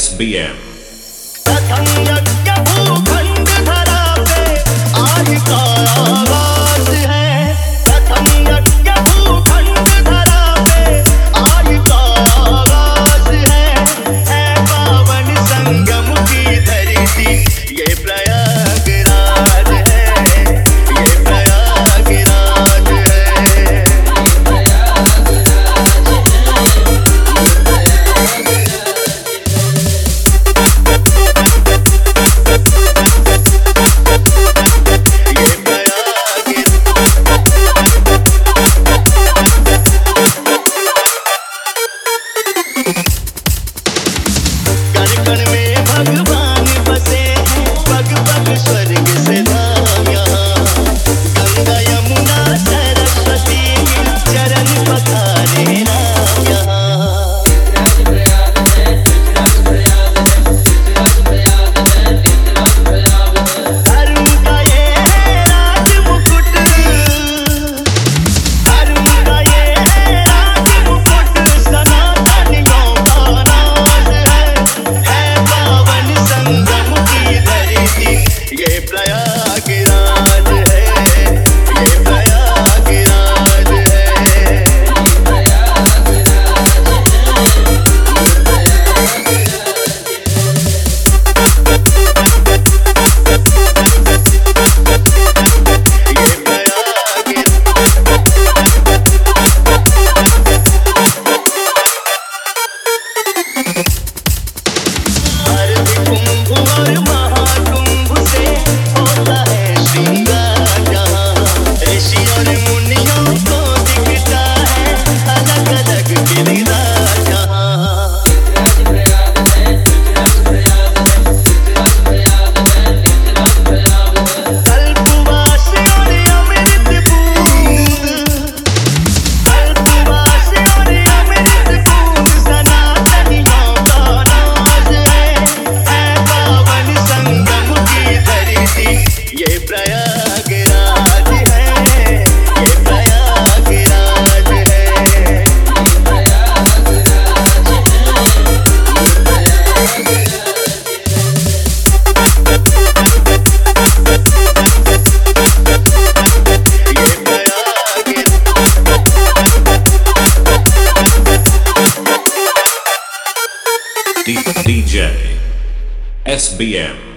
SBM भगवान बसे हैं पग पग स्वर्ग से धाम यहाँ गंगा यमुना सरस्वती चरण पखारे राम यहाँ अरुण का ये राज मुकुट अरुण का ये राज मुकुट सनातनियों का नाज है पावन संगम की धरती ये प्रयागराज है ये प्रयागराज है। कुंभ और महाकुंभ से होता है श्रृंगार जहाँ ऋषि और मुनियों को दिखता है अलग अलग गिरिराज जहाँ कल्पवास और अमृत बूंद कल्पवास और अमृत बूंद सनातनियों का नाज है पावन संगम की धरती ये प्रयागराज है ये प्रयागराज है। DJ SBM